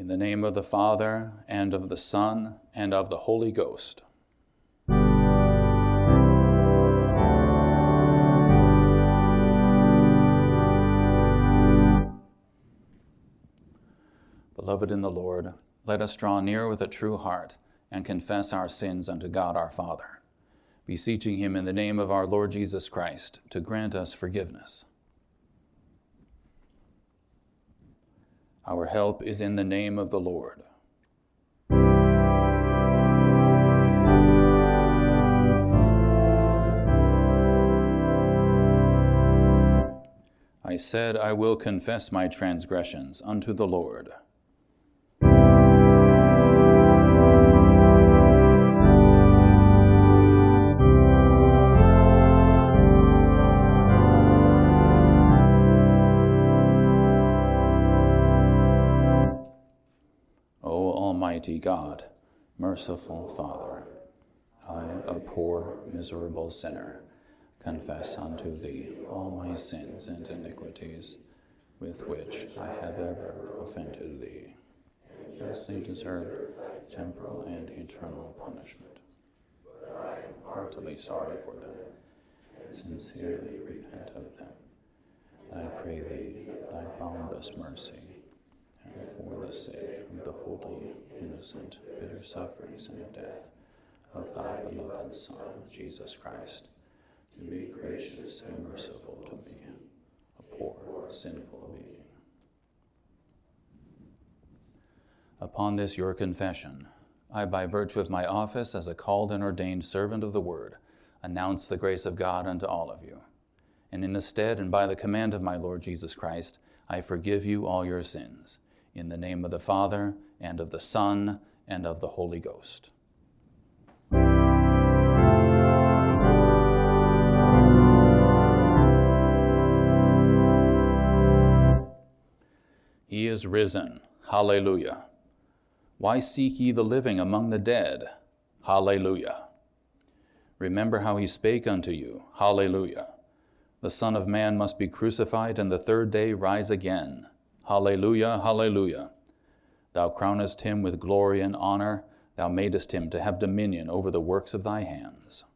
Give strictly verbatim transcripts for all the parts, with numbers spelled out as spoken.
In the name of the Father, and of the Son, and of the Holy Ghost. Beloved in the Lord, let us draw near with a true heart and confess our sins unto God our Father, beseeching him in the name of our Lord Jesus Christ to grant us forgiveness. Our help is in the name of the Lord. I said, I will confess my transgressions unto the Lord. Almighty God, merciful Father, I, a poor, miserable sinner, confess unto thee all my sins and iniquities, with which I have ever offended thee, as they deserve temporal and eternal punishment. But I am heartily sorry for them, and sincerely repent of them. I pray thee of thy boundless mercy, and for the sake of the holy, innocent, bitter sufferings and death of thy beloved Son, Jesus Christ, to be gracious and merciful to me, a poor, sinful being. Upon this your confession, I, by virtue of my office as a called and ordained servant of the Word, announce the grace of God unto all of you. And in the stead and by the command of my Lord Jesus Christ, I forgive you all your sins, in the name of the Father, and of the Son, and of the Holy Ghost. He is risen. Hallelujah. Why seek ye the living among the dead? Hallelujah. Remember how he spake unto you. Hallelujah. The Son of Man must be crucified, and the third day rise again. Hallelujah, hallelujah. Thou crownest him with glory and honor. Thou madest him to have dominion over the works of thy hands.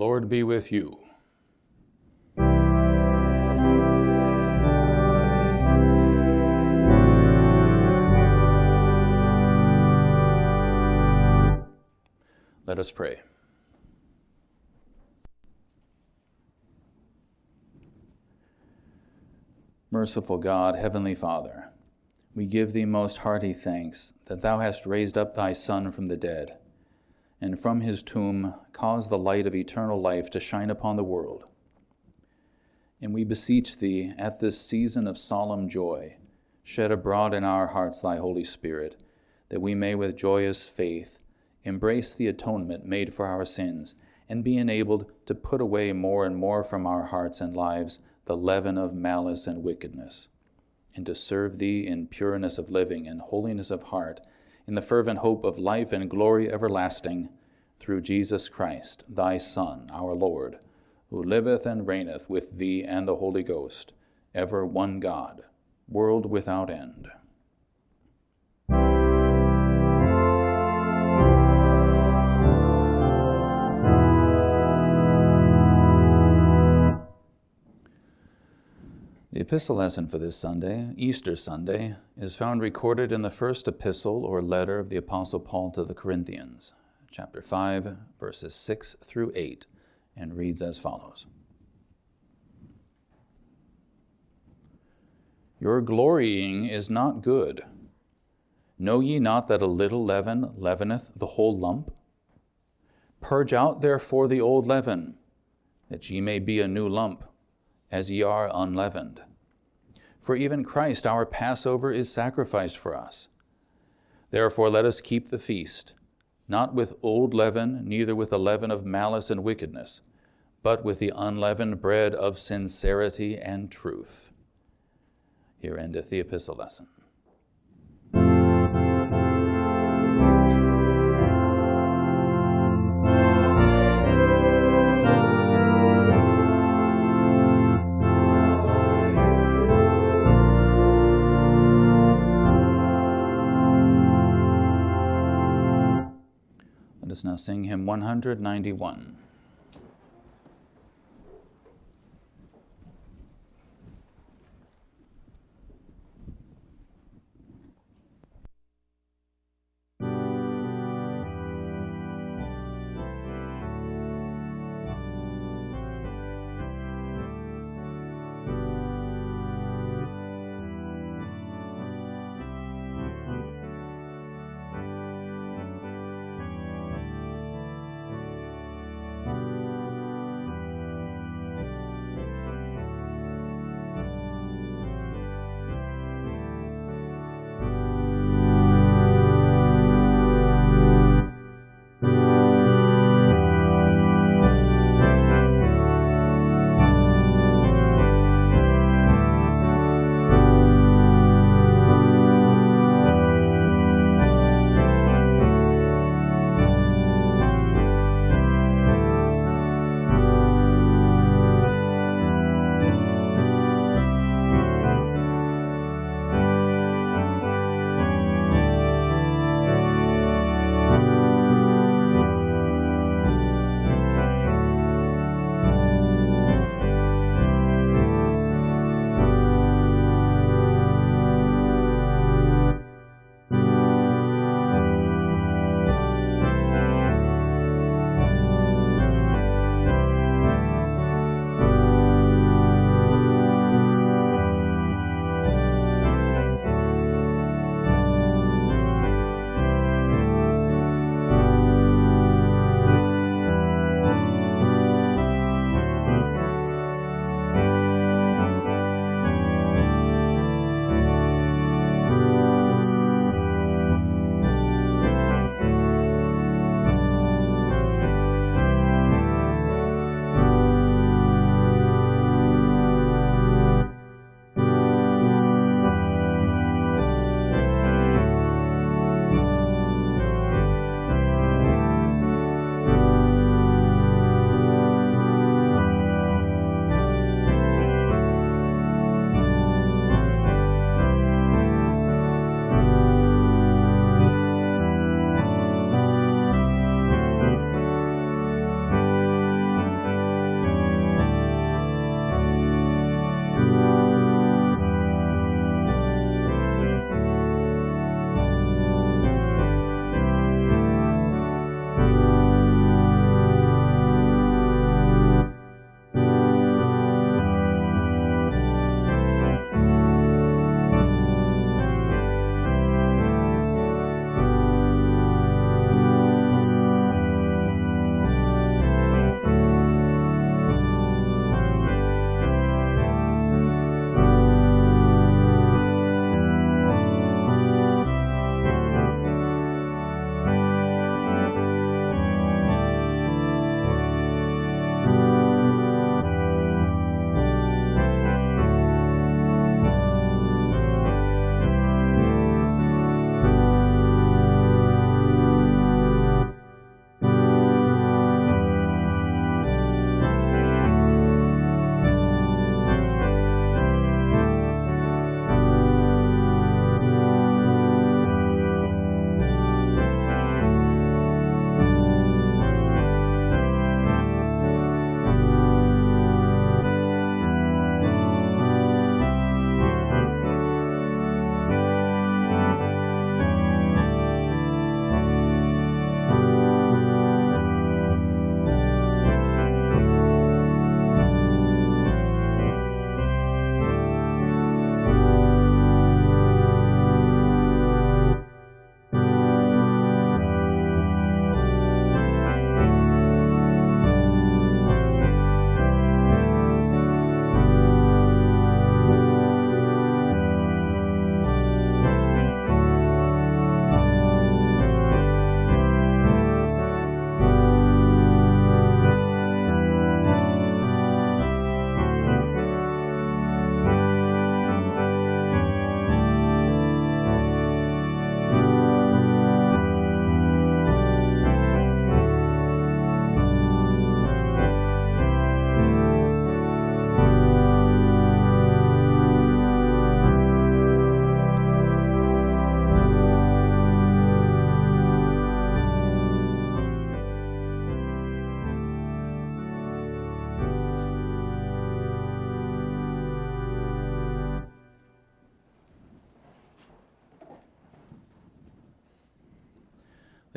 Lord be with you. Let us pray. Merciful God, Heavenly Father, we give thee most hearty thanks that thou hast raised up thy Son from the dead, and from his tomb caused the light of eternal life to shine upon the world. And we beseech thee, at this season of solemn joy, shed abroad in our hearts thy Holy Spirit, that we may with joyous faith embrace the atonement made for our sins, and be enabled to put away more and more from our hearts and lives the leaven of malice and wickedness, and to serve thee in pureness of living and holiness of heart, in the fervent hope of life and glory everlasting, through Jesus Christ, thy Son, our Lord, who liveth and reigneth with thee and the Holy Ghost, ever one God, world without end. The epistle lesson for this Sunday, Easter Sunday, is found recorded in the first epistle or letter of the Apostle Paul to the Corinthians, chapter five, verses six through eight, and reads as follows. Your glorying is not good. Know ye not that a little leaven leaveneth the whole lump? Purge out therefore the old leaven, that ye may be a new lump, as ye are unleavened. For even Christ our Passover is sacrificed for us. Therefore let us keep the feast, not with old leaven, neither with the leaven of malice and wickedness, but with the unleavened bread of sincerity and truth. Here endeth the epistle lesson. Let us now sing hymn one ninety-one.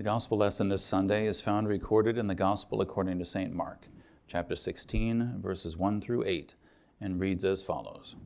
gospel lesson this Sunday is found recorded in the Gospel according to Saint Mark, chapter sixteen, verses one through eight, and reads as follows.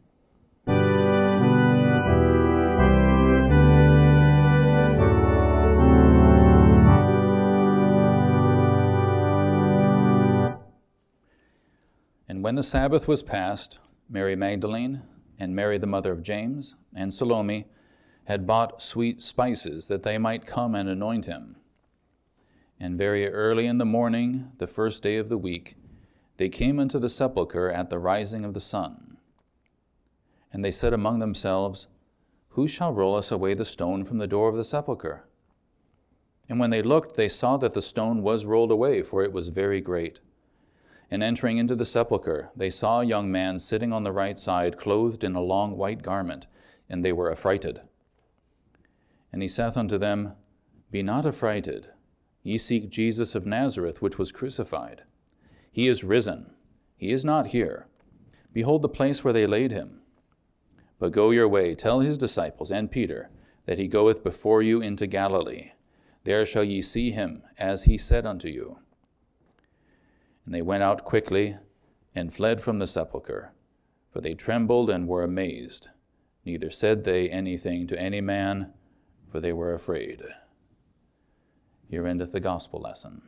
And when the Sabbath was past, Mary Magdalene and Mary the mother of James and Salome had bought sweet spices that they might come and anoint him. And very early in the morning, the first day of the week, they came into the sepulchre at the rising of the sun. And they said among themselves, "Who shall roll us away the stone from the door of the sepulchre?" And when they looked, they saw that the stone was rolled away, for it was very great. And entering into the sepulchre, they saw a young man sitting on the right side, clothed in a long white garment, and they were affrighted. And he saith unto them, Be not affrighted. Ye seek Jesus of Nazareth, which was crucified. He is risen. He is not here. Behold the place where they laid him. But go your way, tell his disciples and Peter, that he goeth before you into Galilee. There shall ye see him, as he said unto you. And they went out quickly and fled from the sepulchre, for they trembled and were amazed. Neither said they anything to any man, for they were afraid. Here endeth the gospel lesson.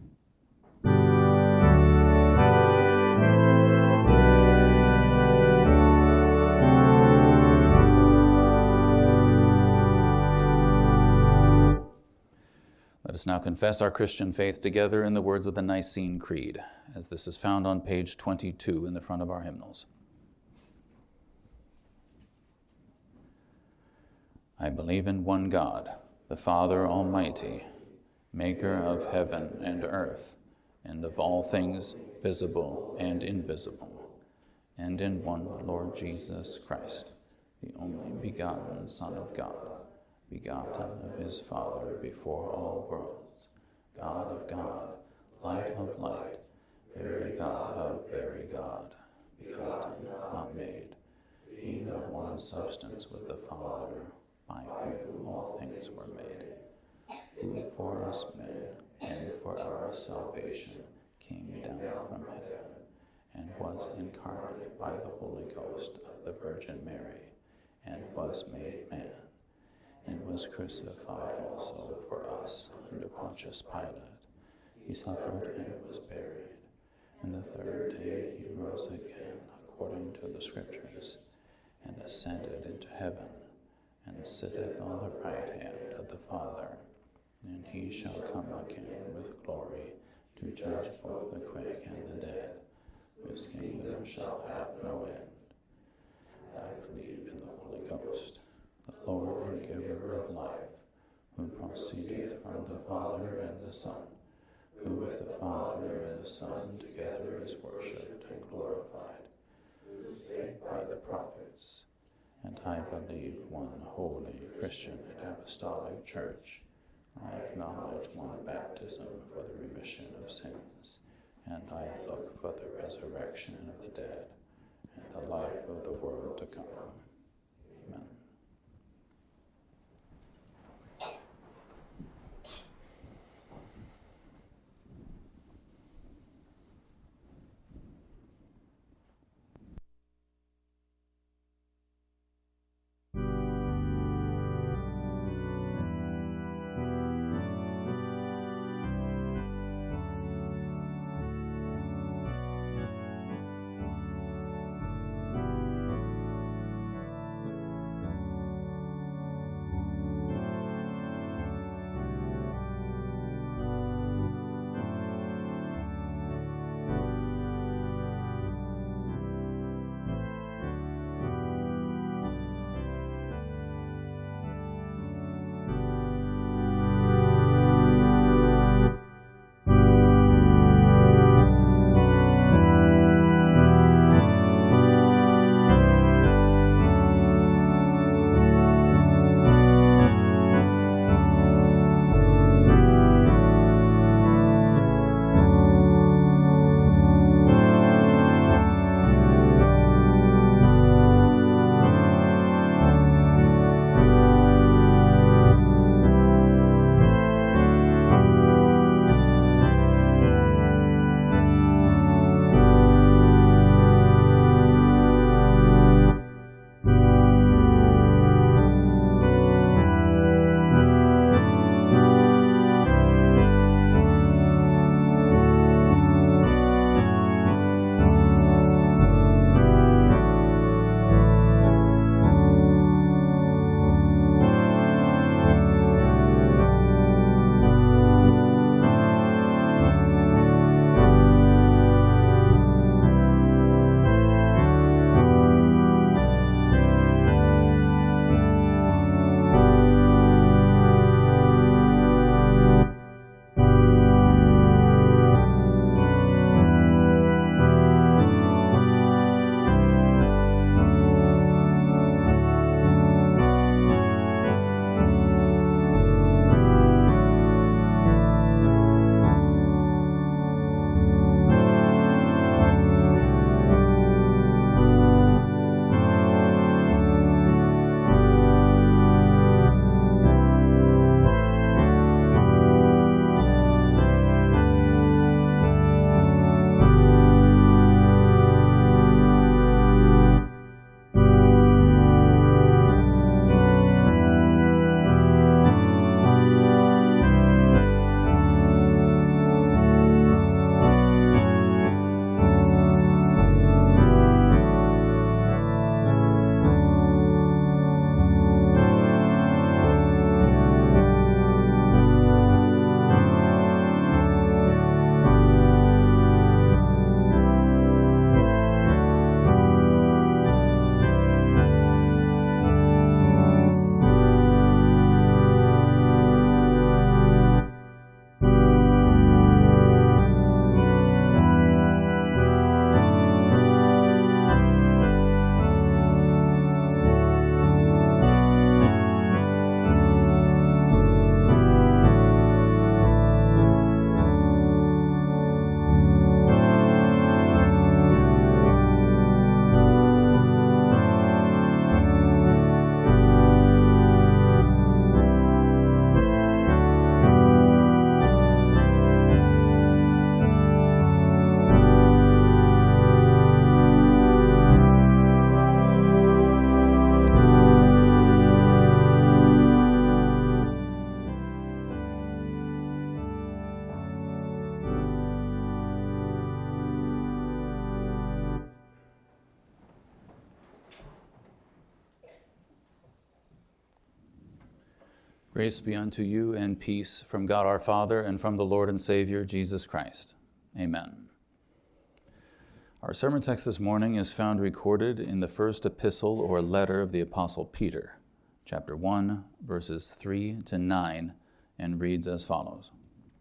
Let us now confess our Christian faith together in the words of the Nicene Creed, as this is found on page twenty-two in the front of our hymnals. I believe in one God, the Father Almighty, maker of heaven and earth, and of all things visible and invisible, and in one Lord Jesus Christ, the only begotten Son of God, begotten of his Father before all worlds, God of God, light of light, very God of very God, begotten, not made, being of one substance with the Father, by whom all things were made, who for us men and for our salvation came down from heaven, and was incarnate by the Holy Ghost of the Virgin Mary, and was made man, and was crucified also for us under Pontius Pilate. He suffered and was buried, and the third day he rose again according to the Scriptures, and ascended into heaven, and sitteth on the right hand of the Father, and he shall come again with glory to judge both the quick and the dead, whose kingdom shall have no end. I believe in the Holy Ghost, the Lord and giver of life, who proceedeth from the Father and the Son, who with the Father and the Son together is worshipped and glorified, who spake by the prophets. And I believe one holy, Christian, and apostolic church. I acknowledge one baptism for the remission of sins, and I look for the resurrection of the dead and the life of the world to come. Amen. Grace be unto you and peace from God our Father and from the Lord and Savior Jesus Christ. Amen. Our sermon text this morning is found recorded in the first epistle or letter of the Apostle Peter, chapter one, verses three to nine, and reads as follows.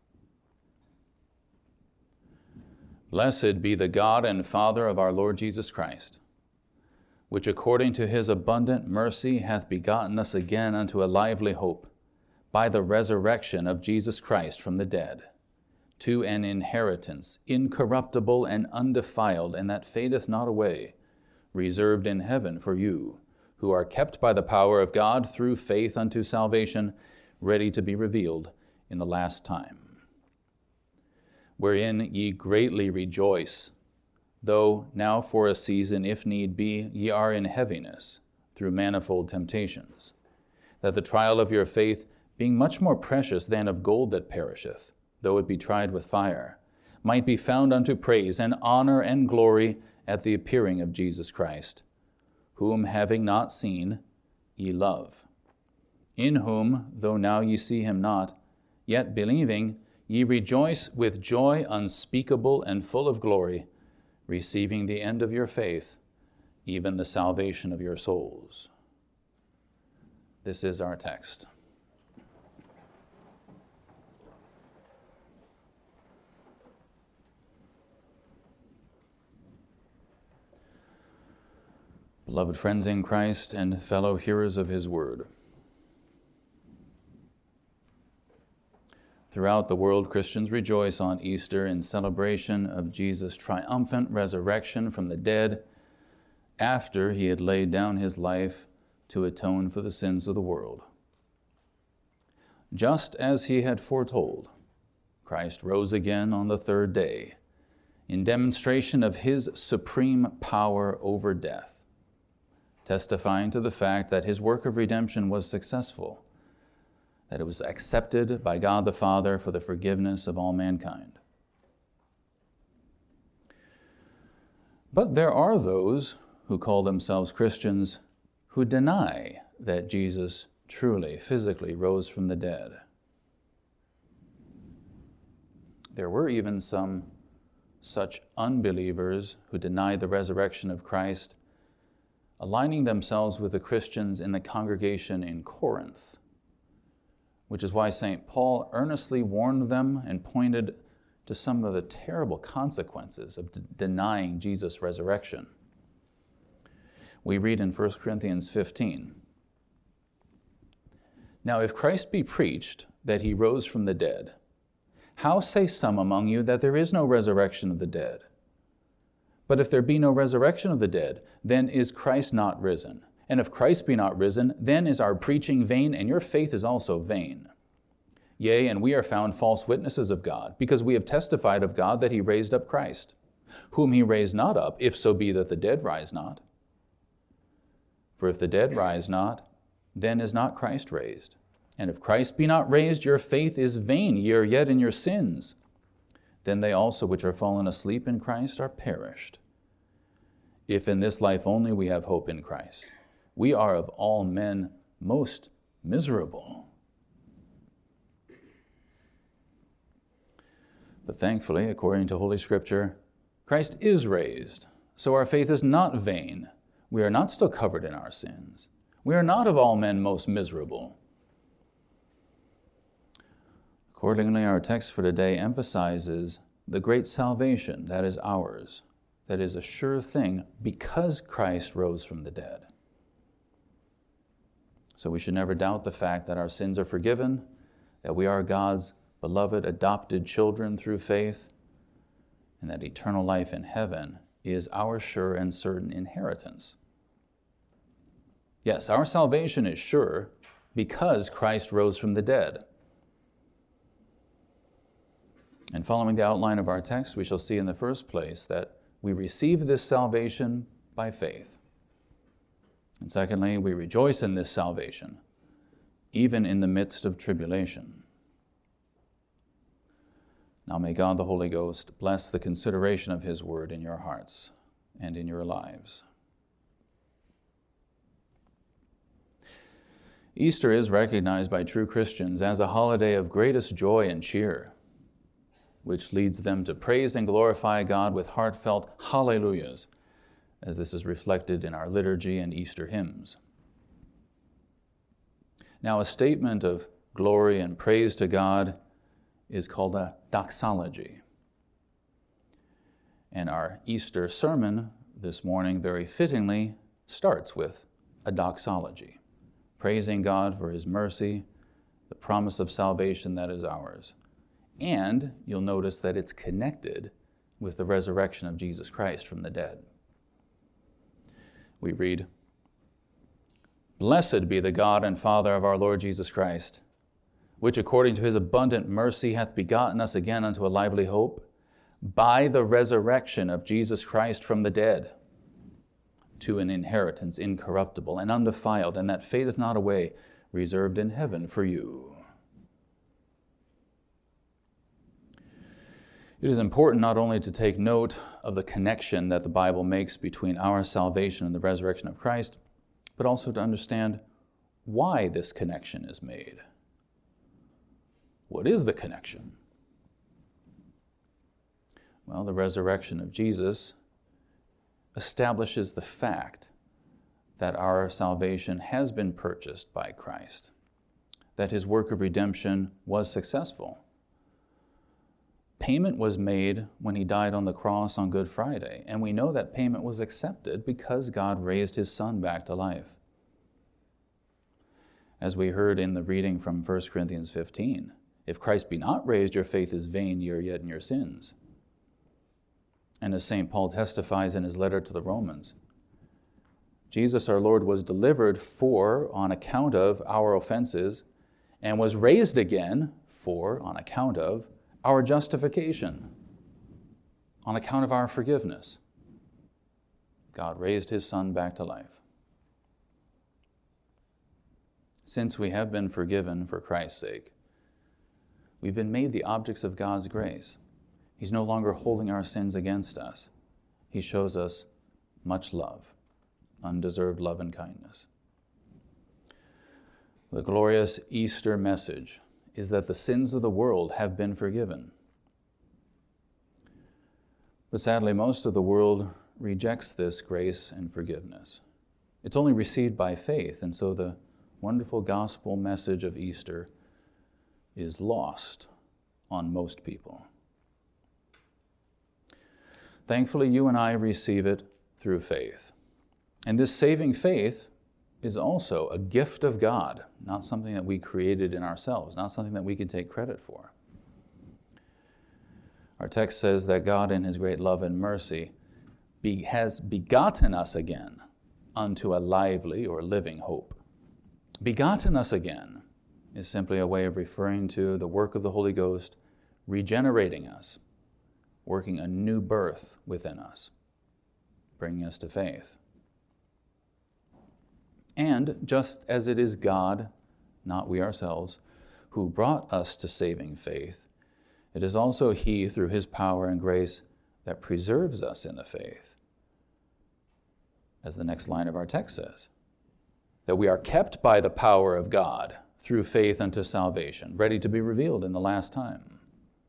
Blessed be the God and Father of our Lord Jesus Christ, which according to his abundant mercy hath begotten us again unto a lively hope, by the resurrection of Jesus Christ from the dead, to an inheritance incorruptible and undefiled, and that fadeth not away, reserved in heaven for you, who are kept by the power of God through faith unto salvation, ready to be revealed in the last time. Wherein ye greatly rejoice, though now for a season, if need be, ye are in heaviness, through manifold temptations, that the trial of your faith, being much more precious than of gold that perisheth, though it be tried with fire, might be found unto praise and honor and glory at the appearing of Jesus Christ, whom having not seen, ye love, in whom, though now ye see him not, yet believing, ye rejoice with joy unspeakable and full of glory, receiving the end of your faith, even the salvation of your souls. This is our text. Beloved friends in Christ and fellow hearers of his word, throughout the world, Christians rejoice on Easter in celebration of Jesus' triumphant resurrection from the dead after he had laid down his life to atone for the sins of the world. Just as he had foretold, Christ rose again on the third day in demonstration of his supreme power over death, testifying to the fact that his work of redemption was successful, that it was accepted by God the Father for the forgiveness of all mankind. But there are those who call themselves Christians who deny that Jesus truly, physically rose from the dead. There were even some such unbelievers who denied the resurrection of Christ, aligning themselves with the Christians in the congregation in Corinth, which is why Saint Paul earnestly warned them and pointed to some of the terrible consequences of d- denying Jesus' resurrection. We read in First Corinthians fifteen, "Now if Christ be preached that he rose from the dead, how say some among you that there is no resurrection of the dead? But if there be no resurrection of the dead, then is Christ not risen? And if Christ be not risen, then is our preaching vain, and your faith is also vain. Yea, and we are found false witnesses of God, because we have testified of God that he raised up Christ, whom he raised not up, if so be that the dead rise not. For if the dead rise not, then is not Christ raised. And if Christ be not raised, your faith is vain, ye are yet in your sins. Then they also which are fallen asleep in Christ are perished. If in this life only we have hope in Christ, we are of all men most miserable. But thankfully, according to Holy Scripture, Christ is raised, so our faith is not vain. We are not still covered in our sins. We are not of all men most miserable. Accordingly, our text for today emphasizes the great salvation that is ours, that is a sure thing because Christ rose from the dead. So we should never doubt the fact that our sins are forgiven, that we are God's beloved adopted children through faith, and that eternal life in heaven is our sure and certain inheritance. Yes, our salvation is sure because Christ rose from the dead. And following the outline of our text, we shall see in the first place that we receive this salvation by faith. And secondly, we rejoice in this salvation, even in the midst of tribulation. Now may God the Holy Ghost bless the consideration of his word in your hearts and in your lives. Easter is recognized by true Christians as a holiday of greatest joy and cheer, which leads them to praise and glorify God with heartfelt hallelujahs, as this is reflected in our liturgy and Easter hymns. Now, a statement of glory and praise to God is called a doxology. And our Easter sermon this morning, very fittingly, starts with a doxology, praising God for His mercy, the promise of salvation that is ours. And you'll notice that it's connected with the resurrection of Jesus Christ from the dead. We read, "Blessed be the God and Father of our Lord Jesus Christ, which according to His abundant mercy hath begotten us again unto a lively hope, by the resurrection of Jesus Christ from the dead, to an inheritance incorruptible and undefiled, and that fadeth not away, reserved in heaven for you." It is important not only to take note of the connection that the Bible makes between our salvation and the resurrection of Christ, but also to understand why this connection is made. What is the connection? Well, the resurrection of Jesus establishes the fact that our salvation has been purchased by Christ, that His work of redemption was successful. Payment was made when He died on the cross on Good Friday, and we know that payment was accepted because God raised His Son back to life. As we heard in the reading from First Corinthians fifteen, if Christ be not raised, your faith is vain, ye are yet in your sins. And as Saint Paul testifies in his letter to the Romans, Jesus our Lord was delivered for, on account of, our offenses, and was raised again for, on account of, our justification, on account of our forgiveness. God raised His Son back to life. Since we have been forgiven for Christ's sake, we've been made the objects of God's grace. He's no longer holding our sins against us. He shows us much love, undeserved love and kindness. The glorious Easter message is that the sins of the world have been forgiven. But sadly, most of the world rejects this grace and forgiveness. It's only received by faith, and so the wonderful gospel message of Easter is lost on most people. Thankfully, you and I receive it through faith. And this saving faith is also a gift of God, not something that we created in ourselves, not something that we can take credit for. Our text says that God, in His great love and mercy, be, has begotten us again unto a lively or living hope. Begotten us again is simply a way of referring to the work of the Holy Ghost regenerating us, working a new birth within us, bringing us to faith. And just as it is God, not we ourselves, who brought us to saving faith, it is also He, through His power and grace, that preserves us in the faith. As the next line of our text says, that we are kept by the power of God through faith unto salvation, ready to be revealed in the last time.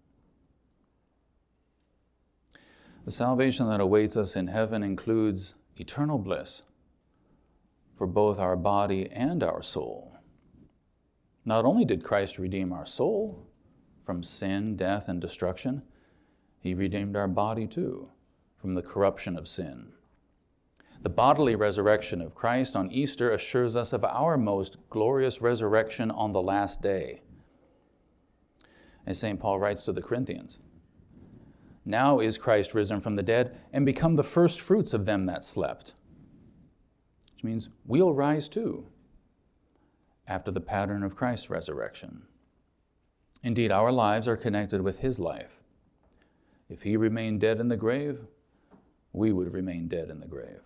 The salvation that awaits us in heaven includes eternal bliss for both our body and our soul. Not only did Christ redeem our soul from sin, death, and destruction, He redeemed our body too from the corruption of sin. The bodily resurrection of Christ on Easter assures us of our most glorious resurrection on the last day. As Saint Paul writes to the Corinthians, "Now is Christ risen from the dead and become the first fruits of them that slept." Which means we'll rise too, after the pattern of Christ's resurrection. Indeed, our lives are connected with His life. If He remained dead in the grave, we would remain dead in the grave.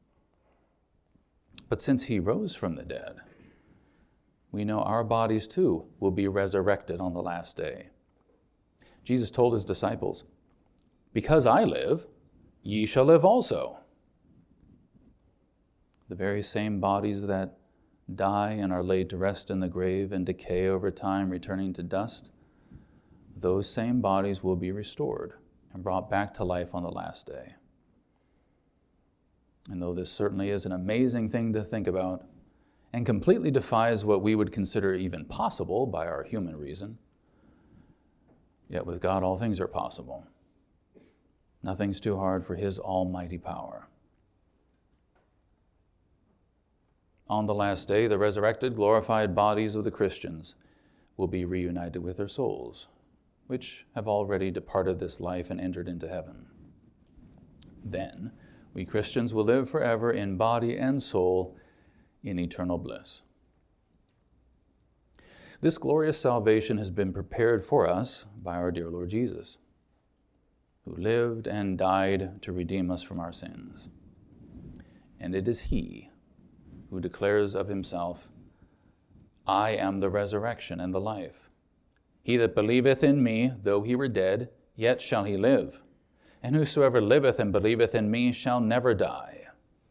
But since He rose from the dead, we know our bodies too will be resurrected on the last day. Jesus told His disciples, "Because I live, ye shall live also." The very same bodies that die and are laid to rest in the grave and decay over time, returning to dust, those same bodies will be restored and brought back to life on the last day. And though this certainly is an amazing thing to think about and completely defies what we would consider even possible by our human reason, yet with God all things are possible. Nothing's too hard for His almighty power. On the last day, the resurrected, glorified bodies of the Christians will be reunited with their souls, which have already departed this life and entered into heaven. Then, we Christians will live forever in body and soul in eternal bliss. This glorious salvation has been prepared for us by our dear Lord Jesus, who lived and died to redeem us from our sins. And it is He who declares of Himself, I am the resurrection and the life. He that believeth in me, though he were dead, yet shall he live. And whosoever liveth and believeth in me shall never die.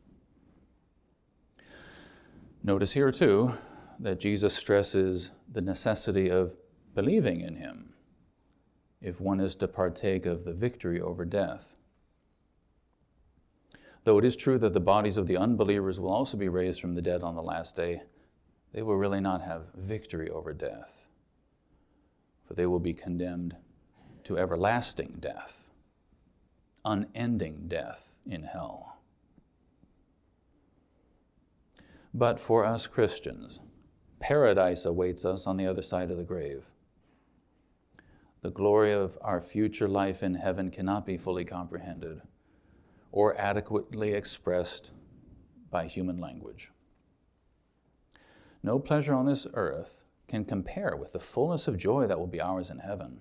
Notice here, too, that Jesus stresses the necessity of believing in Him if one is to partake of the victory over death. Though it is true that the bodies of the unbelievers will also be raised from the dead on the last day, they will really not have victory over death, for they will be condemned to everlasting death, unending death in hell. But for us Christians, paradise awaits us on the other side of the grave. The glory of our future life in heaven cannot be fully comprehended or adequately expressed by human language. No pleasure on this earth can compare with the fullness of joy that will be ours in heaven.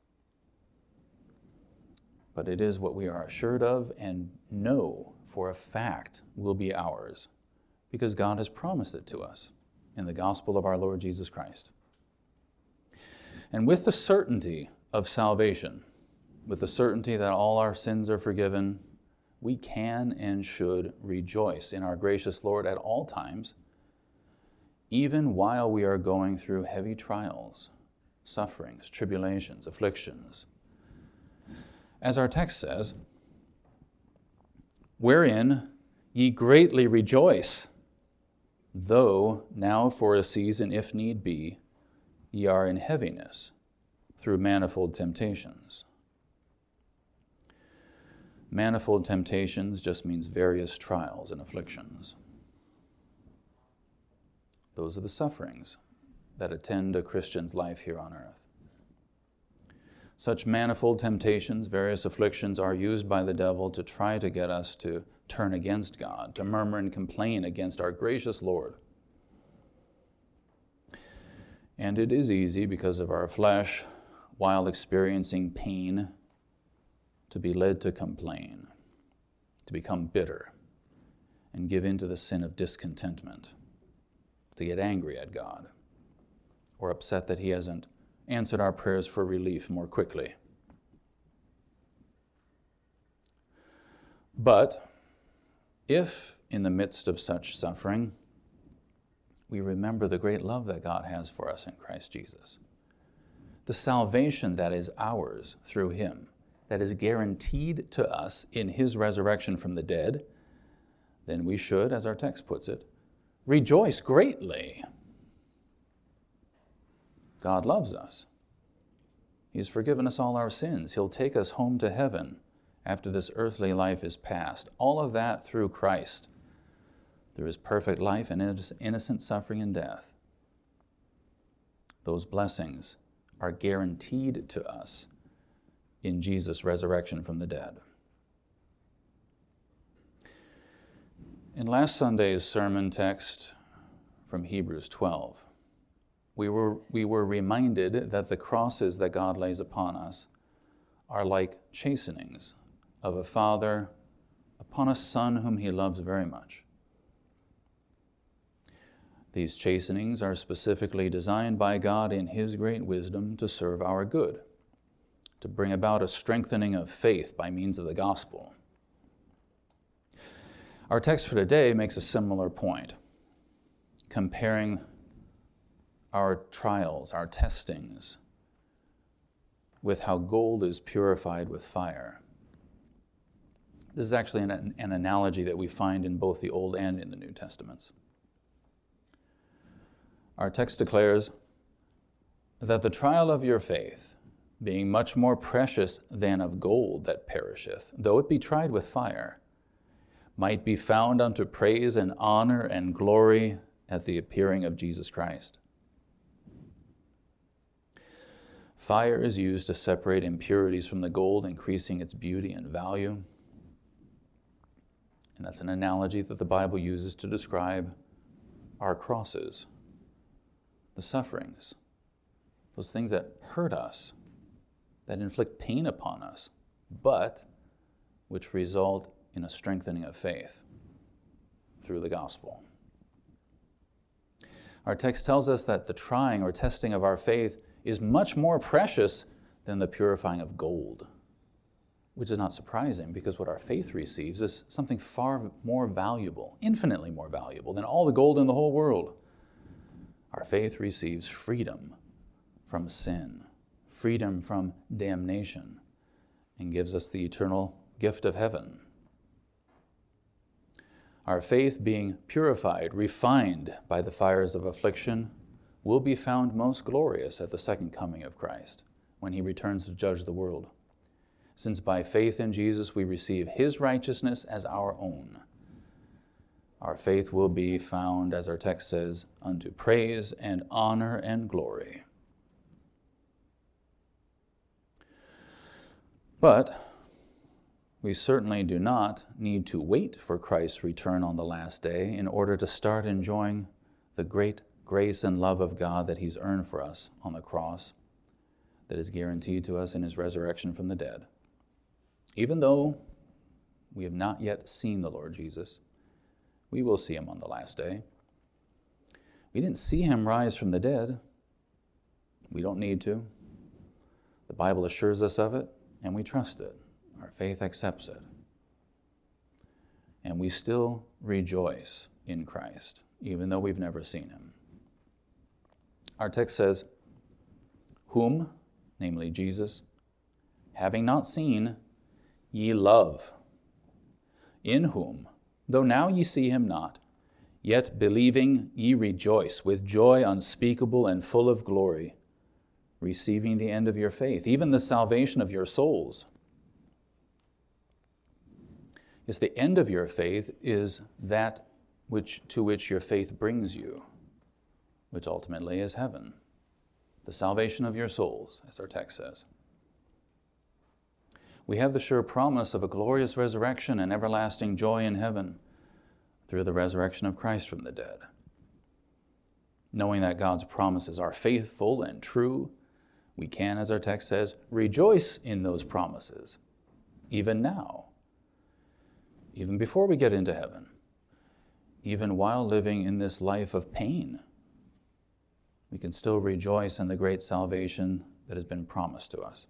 But it is what we are assured of and know for a fact will be ours, because God has promised it to us in the gospel of our Lord Jesus Christ. And with the certainty of salvation, with the certainty that all our sins are forgiven, we can and should rejoice in our gracious Lord at all times, even while we are going through heavy trials, sufferings, tribulations, afflictions. As our text says, wherein ye greatly rejoice, though now for a season, if need be, ye are in heaviness through manifold temptations. Manifold temptations just means various trials and afflictions. Those are the sufferings that attend a Christian's life here on earth. Such manifold temptations, various afflictions, are used by the devil to try to get us to turn against God, to murmur and complain against our gracious Lord. And it is easy, because of our flesh, while experiencing pain, to be led to complain, to become bitter, and give in to the sin of discontentment, to get angry at God, or upset that He hasn't answered our prayers for relief more quickly. But if, in the midst of such suffering, we remember the great love that God has for us in Christ Jesus, the salvation that is ours through Him, that is guaranteed to us in His resurrection from the dead, then we should, as our text puts it, rejoice greatly. God loves us. He's forgiven us all our sins. He'll take us home to heaven after this earthly life is past. All of that through Christ, through His perfect life and innocent suffering and death. Those blessings are guaranteed to us in Jesus' resurrection from the dead. In last Sunday's sermon text from Hebrews twelve, we were, we were reminded that the crosses that God lays upon us are like chastenings of a father upon a son whom He loves very much. These chastenings are specifically designed by God in His great wisdom to serve our good, to bring about a strengthening of faith by means of the gospel. Our text for today makes a similar point. comparing our trials, our testings, with how gold is purified with fire. This is actually an, an analogy that we find in both the Old and in the New Testaments. Our text declares that the trial of your faith, being much more precious than of gold that perisheth, though it be tried with fire, might be found unto praise and honor and glory at the appearing of Jesus Christ. Fire is used to separate impurities from the gold, increasing its beauty and value. And that's an analogy that the Bible uses to describe our crosses, the sufferings, those things that hurt us, that inflict pain upon us, but which result in a strengthening of faith through the gospel. Our text tells us that the trying or testing of our faith is much more precious than the purifying of gold, which is not surprising because what our faith receives is something far more valuable, infinitely more valuable than all the gold in the whole world. Our faith receives freedom from sin, freedom from damnation, and gives us the eternal gift of heaven. Our faith, being purified, refined by the fires of affliction, will be found most glorious at the second coming of Christ, when he returns to judge the world. Since by faith in Jesus we receive his righteousness as our own, our faith will be found, as our text says, unto praise and honor and glory. But we certainly do not need to wait for Christ's return on the last day in order to start enjoying the great grace and love of God that he's earned for us on the cross, that is guaranteed to us in his resurrection from the dead. Even though we have not yet seen the Lord Jesus, we will see him on the last day. We didn't see him rise from the dead. We don't need to. The Bible assures us of it, and we trust it. Our faith accepts it. And we still rejoice in Christ, even though we've never seen him. Our text says, whom, namely Jesus, having not seen, ye love, in whom, though now ye see him not, yet believing ye rejoice with joy unspeakable and full of glory, receiving the end of your faith, even the salvation of your souls. Yes, the end of your faith is that which to which your faith brings you, which ultimately is heaven, the salvation of your souls, as our text says. We have the sure promise of a glorious resurrection and everlasting joy in heaven through the resurrection of Christ from the dead. Knowing that God's promises are faithful and true, we can, as our text says, rejoice in those promises, even now, even before we get into heaven, even while living in this life of pain. We can still rejoice in the great salvation that has been promised to us.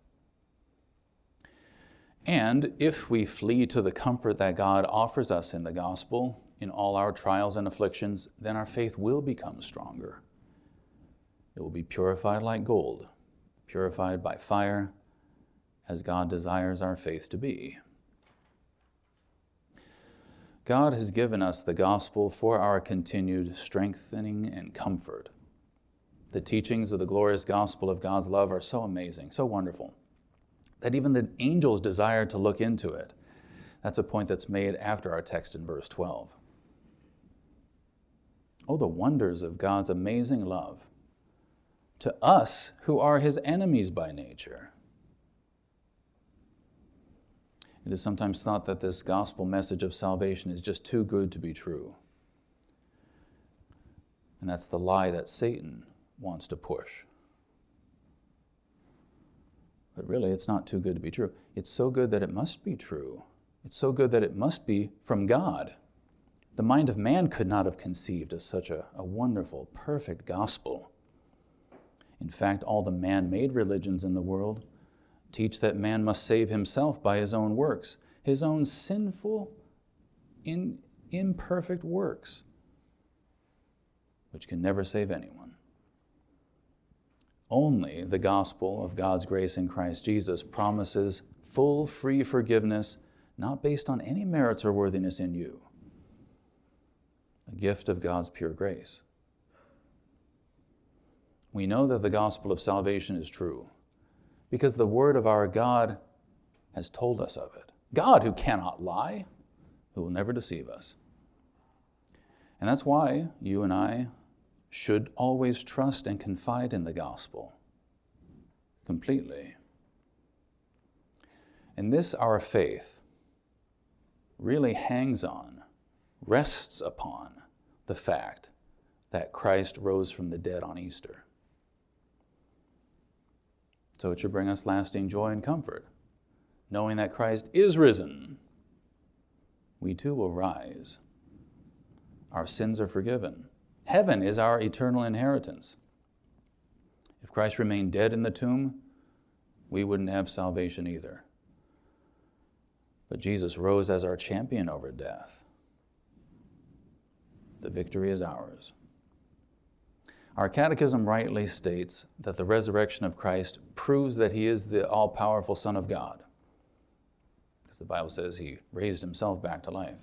And if we flee to the comfort that God offers us in the gospel, in all our trials and afflictions, then our faith will become stronger. It will be purified like gold, purified by fire, as God desires our faith to be. God has given us the gospel for our continued strengthening and comfort. The teachings of the glorious gospel of God's love are so amazing, so wonderful, that even the angels desire to look into it. That's a point that's made after our text in verse twelve. Oh, the wonders of God's amazing love to us who are his enemies by nature. It is sometimes thought that this gospel message of salvation is just too good to be true. And that's the lie that Satan wants to push. But really, it's not too good to be true. It's so good that it must be true. It's so good that it must be from God. The mind of man could not have conceived of such a, a wonderful, perfect gospel. In fact, all the man-made religions in the world teach that man must save himself by his own works, his own sinful, in, imperfect works, which can never save anyone. Only the gospel of God's grace in Christ Jesus promises full, free forgiveness, not based on any merits or worthiness in you. A gift of God's pure grace. We know that the gospel of salvation is true because the word of our God has told us of it. God, who cannot lie, who will never deceive us. And that's why you and I should always trust and confide in the gospel completely. And this, our faith, really hangs on, rests upon the fact that Christ rose from the dead on Easter. So it should bring us lasting joy and comfort, knowing that Christ is risen. We too will rise. Our sins are forgiven. Heaven is our eternal inheritance. If Christ remained dead in the tomb, we wouldn't have salvation either. But Jesus rose as our champion over death. The victory is ours. Our catechism rightly states that the resurrection of Christ proves that he is the all-powerful Son of God, because the Bible says he raised himself back to life.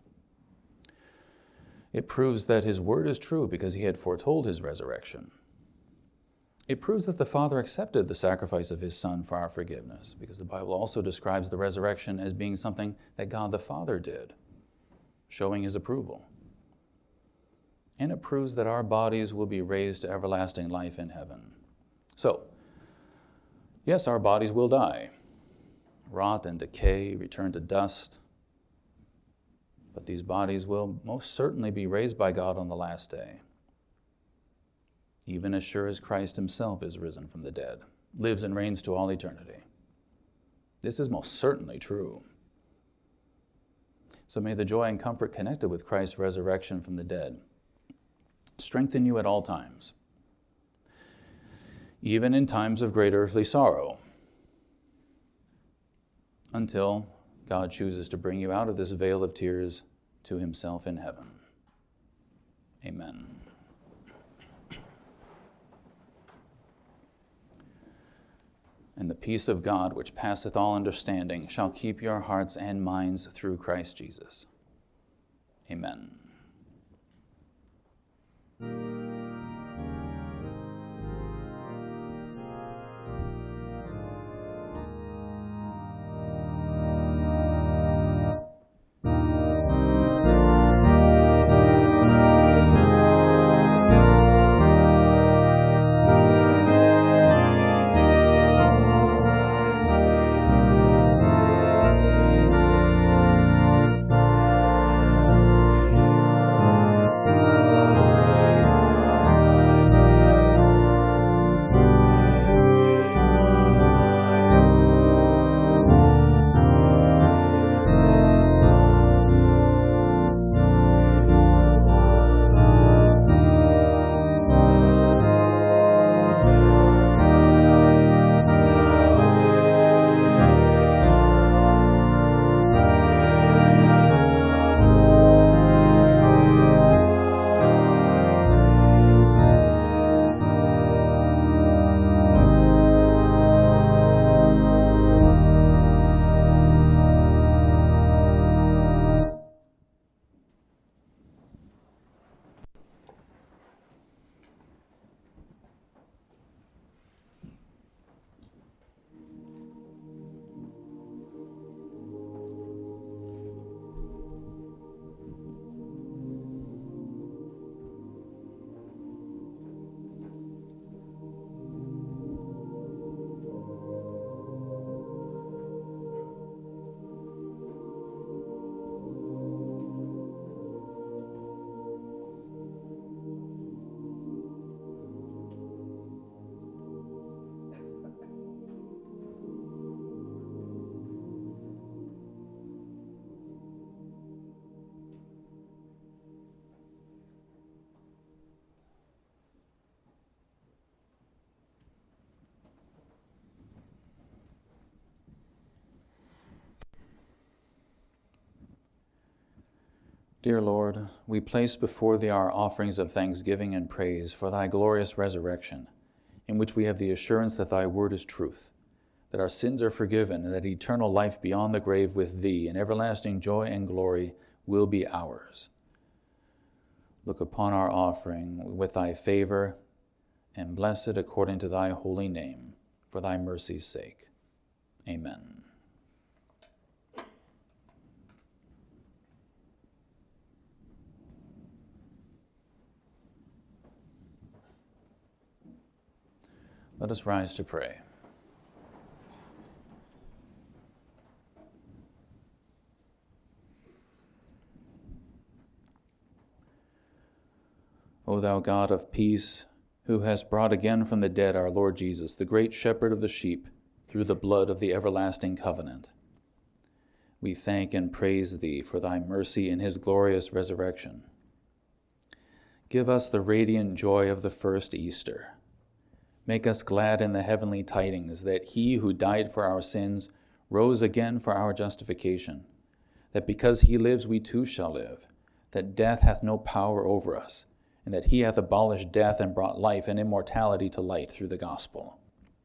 It proves that his word is true because he had foretold his resurrection. It proves that the Father accepted the sacrifice of his Son for our forgiveness, because the Bible also describes the resurrection as being something that God the Father did, showing his approval. And it proves that our bodies will be raised to everlasting life in heaven. So, yes, our bodies will die, rot and decay, return to dust, but these bodies will most certainly be raised by God on the last day, even as sure as Christ himself is risen from the dead, lives and reigns to all eternity. This is most certainly true. So may the joy and comfort connected with Christ's resurrection from the dead strengthen you at all times, even in times of great earthly sorrow, until God chooses to bring you out of this vale of tears to himself in heaven. Amen. And the peace of God, which passeth all understanding, shall keep your hearts and minds through Christ Jesus. Amen. Dear Lord, we place before thee our offerings of thanksgiving and praise for thy glorious resurrection, in which we have the assurance that thy word is truth, that our sins are forgiven, and that eternal life beyond the grave with thee and everlasting joy and glory will be ours. Look upon our offering with thy favor, and bless it according to thy holy name, for thy mercy's sake. Amen. Let us rise to pray. O thou God of peace, who hast brought again from the dead our Lord Jesus, the great shepherd of the sheep, through the blood of the everlasting covenant, we thank and praise thee for thy mercy in his glorious resurrection. Give us the radiant joy of the first Easter. Make us glad in the heavenly tidings that he who died for our sins rose again for our justification, that because he lives we too shall live, that death hath no power over us, and that he hath abolished death and brought life and immortality to light through the gospel.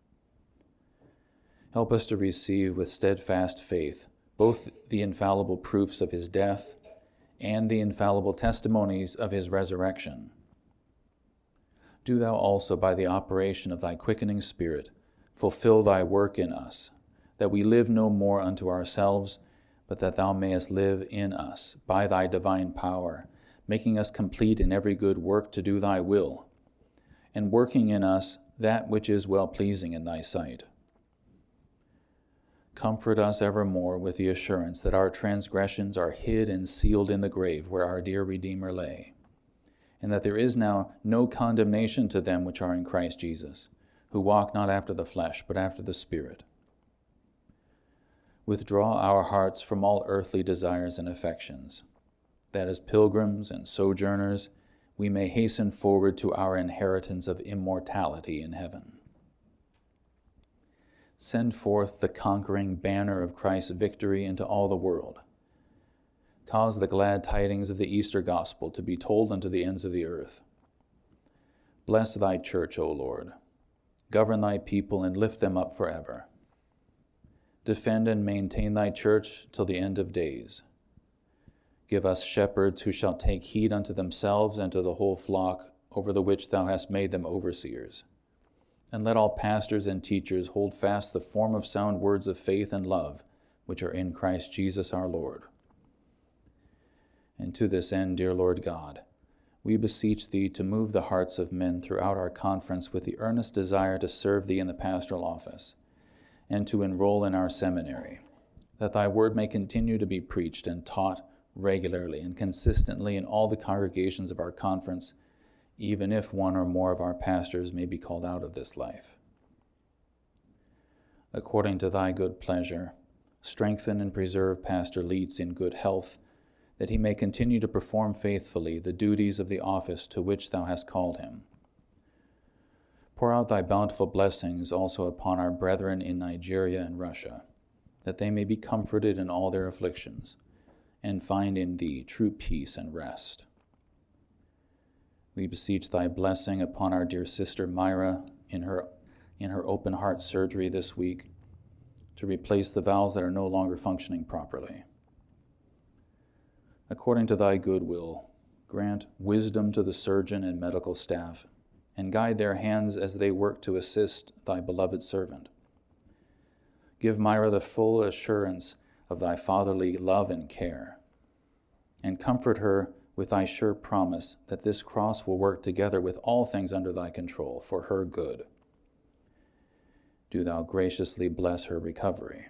Help us to receive with steadfast faith both the infallible proofs of his death and the infallible testimonies of his resurrection. Do thou also, by the operation of thy quickening Spirit, fulfill thy work in us, that we live no more unto ourselves, but that thou mayest live in us by thy divine power, making us complete in every good work to do thy will, and working in us that which is well-pleasing in thy sight. Comfort us evermore with the assurance that our transgressions are hid and sealed in the grave where our dear Redeemer lay, and that there is now no condemnation to them which are in Christ Jesus, who walk not after the flesh, but after the Spirit. Withdraw our hearts from all earthly desires and affections, that as pilgrims and sojourners we may hasten forward to our inheritance of immortality in heaven. Send forth the conquering banner of Christ's victory into all the world. Cause the glad tidings of the Easter gospel to be told unto the ends of the earth. Bless thy church, O Lord. Govern thy people and lift them up forever. Defend and maintain thy church till the end of days. Give us shepherds who shall take heed unto themselves and to the whole flock over the which thou hast made them overseers. And let all pastors and teachers hold fast the form of sound words of faith and love, which are in Christ Jesus our Lord. And to this end, dear Lord God, we beseech thee to move the hearts of men throughout our conference with the earnest desire to serve thee in the pastoral office, and to enroll in our seminary, that thy word may continue to be preached and taught regularly and consistently in all the congregations of our conference, even if one or more of our pastors may be called out of this life. According to thy good pleasure, strengthen and preserve Pastor Leeds in good health, that he may continue to perform faithfully the duties of the office to which thou hast called him. Pour out thy bountiful blessings also upon our brethren in Nigeria and Russia, that they may be comforted in all their afflictions, and find in thee true peace and rest. We beseech thy blessing upon our dear sister Myra in her, in her open heart surgery this week to replace the valves that are no longer functioning properly. According to thy good will, grant wisdom to the surgeon and medical staff, and guide their hands as they work to assist thy beloved servant. Give Myra the full assurance of thy fatherly love and care, and comfort her with thy sure promise that this cross will work together with all things under thy control for her good. Do thou graciously bless her recovery.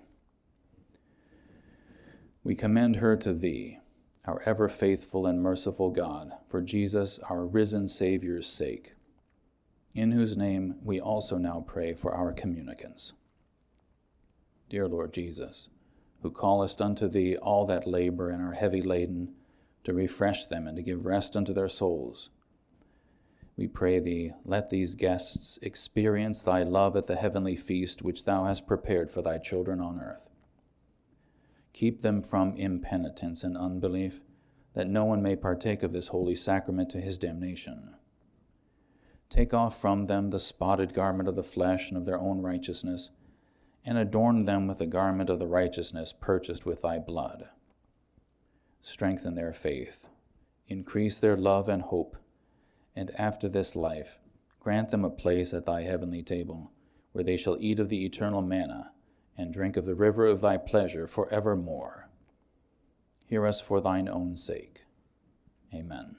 We commend her to thee, our ever faithful and merciful God, for Jesus, our risen Savior's sake, in whose name we also now pray for our communicants. Dear Lord Jesus, who callest unto thee all that labor and are heavy laden, to refresh them and to give rest unto their souls, we pray thee, let these guests experience thy love at the heavenly feast which thou hast prepared for thy children on earth. Keep them from impenitence and unbelief, that no one may partake of this holy sacrament to his damnation. Take off from them the spotted garment of the flesh and of their own righteousness, and adorn them with the garment of the righteousness purchased with thy blood. Strengthen their faith, increase their love and hope, and after this life, grant them a place at thy heavenly table, where they shall eat of the eternal manna, and drink of the river of thy pleasure for evermore. Hear us for thine own sake. Amen.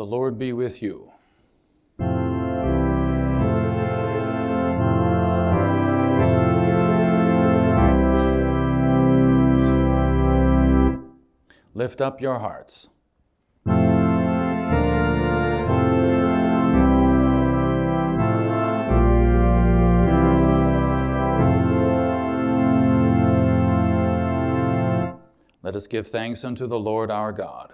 The Lord be with you. Lift up your hearts. Let us give thanks unto the Lord our God.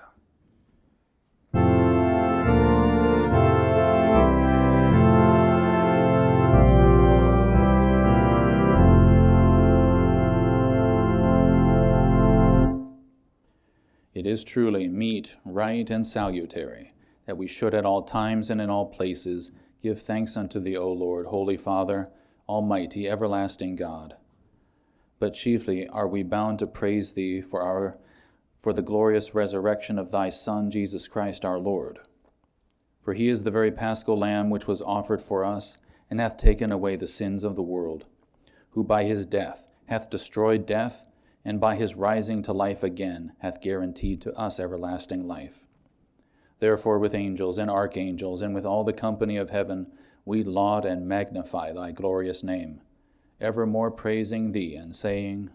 It is truly meet, right, and salutary that we should at all times and in all places give thanks unto thee, O Lord, Holy Father, Almighty, everlasting God. But chiefly are we bound to praise thee for our for the glorious resurrection of thy Son, Jesus Christ our Lord. For he is the very paschal Lamb which was offered for us, and hath taken away the sins of the world, who by his death hath destroyed death, and by his rising to life again hath guaranteed to us everlasting life. Therefore with angels and archangels, and with all the company of heaven, we laud and magnify thy glorious name, evermore praising thee and saying,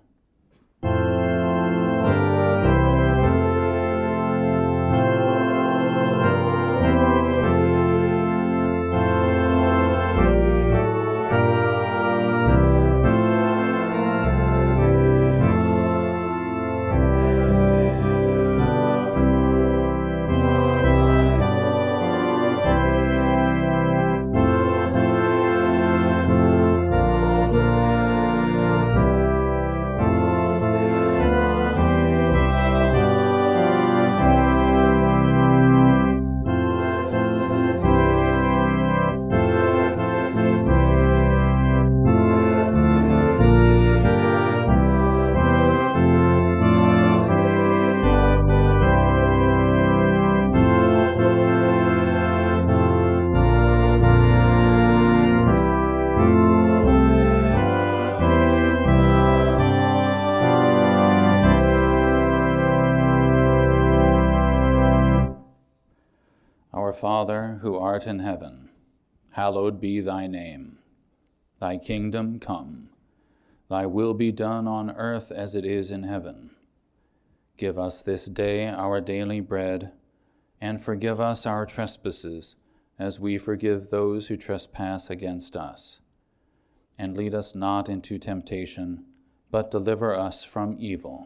Our Father, who art in heaven, hallowed be thy name. Thy kingdom come. Thy will be done on earth as it is in heaven. Give us this day our daily bread, and forgive us our trespasses, as we forgive those who trespass against us. And lead us not into temptation, but deliver us from evil.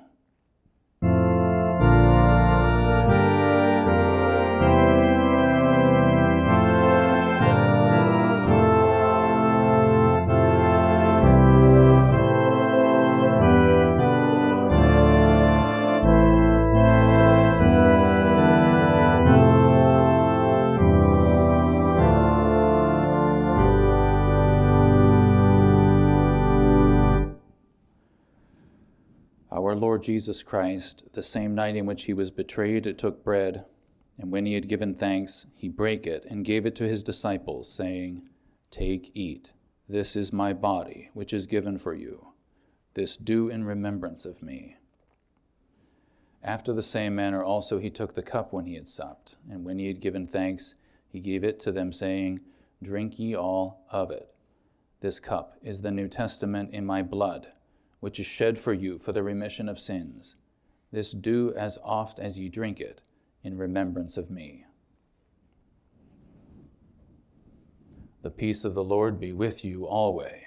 Our Lord Jesus Christ, the same night in which he was betrayed, took bread, and when he had given thanks, he brake it and gave it to his disciples, saying, Take, eat. This is my body, which is given for you. This do in remembrance of me. After the same manner also he took the cup when he had supped, and when he had given thanks, he gave it to them, saying, Drink ye all of it. This cup is the New Testament in my blood, which is shed for you for the remission of sins. This do as oft as ye drink it, in remembrance of me. The peace of the Lord be with you always.